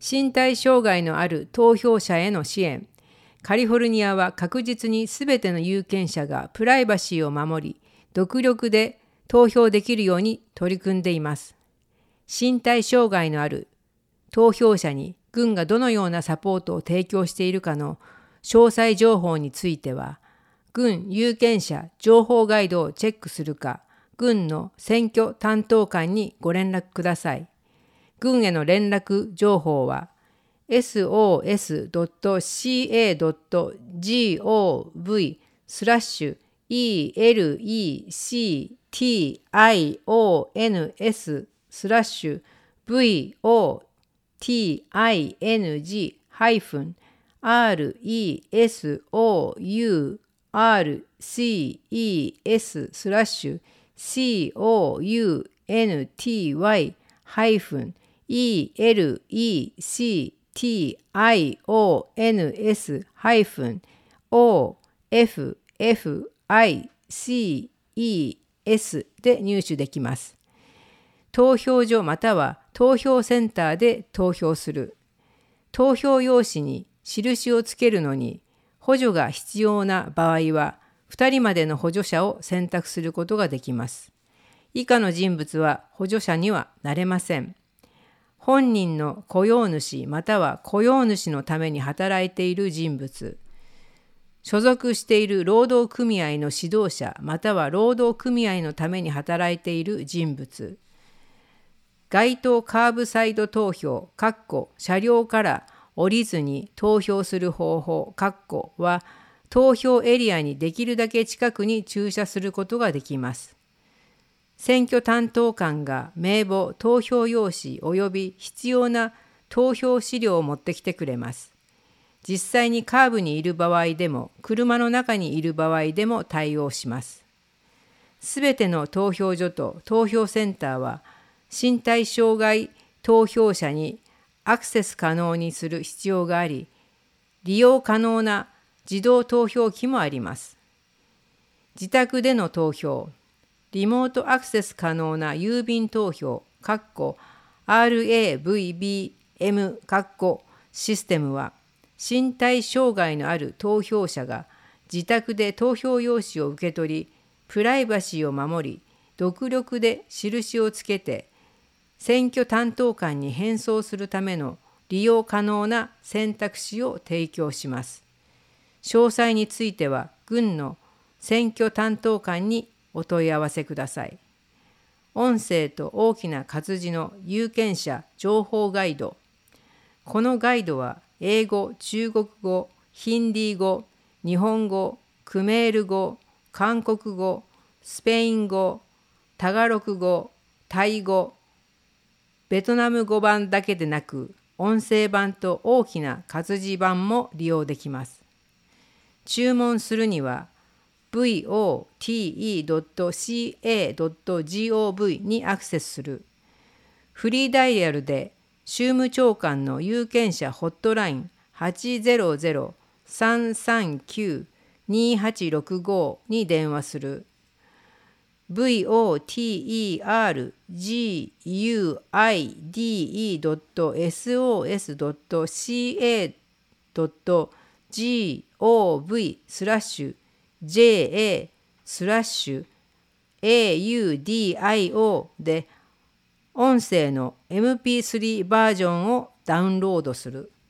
身体障害のある投票者への支援。カリフォルニアは確実にすべての有権者がプライバシーを守り、独力で投票できるように取り組んでいます。身体障害のある投票者に軍がどのようなサポートを提供しているかの詳細情報については、軍有権者情報ガイドをチェックするか、軍の選挙担当官にご連絡ください。軍への連絡情報は leslec.offices で入手できます。投票所または投票センターで投票する。投票用紙に印をつけるのに補助が必要な場合は、2人までの補助者を選択することができます。以下の人物は補助者にはなれません。本人の雇用主または雇用主のために働いている人物。所属している労働組合の指導者または労働組合のために働いている人物。街頭カーブサイド投票車両から降りずに投票する方法は投票エリアにできるだけ近くに駐車することができます。選挙担当官が名簿、投票用紙および必要な投票資料を持ってきてくれます。実際にカーブにいる場合でも、車の中にいる場合でも対応します。すべての投票所と投票センターは、身体障害投票者にアクセス可能にする必要があり、利用可能な自動投票機もあります。自宅での投票、リモートアクセス可能な郵便投票RAVBM システムは、身体障害のある投票者が自宅で投票用紙を受け取り、プライバシーを守り、独力で印をつけて、選挙担当官に返送するための利用可能な選択肢を提供します。詳細については、軍の選挙担当官にお問い合わせください。音声と大きな活字の有権者情報ガイド。このガイドは、英語、中国語、ヒンディー語、日本語、クメール語、韓国語、スペイン語、タガロク語、タイ語、ベトナム語版だけでなく、音声版と大きな活字版も利用できます。注文するには、vote.ca.gov にアクセスする。フリーダイヤルで、州務長官の有権者ホットライン 800-339-2865 に電話する。vote.sid.ca.gov/ja/audio で音声の MP3 バージョンをダウンロードする。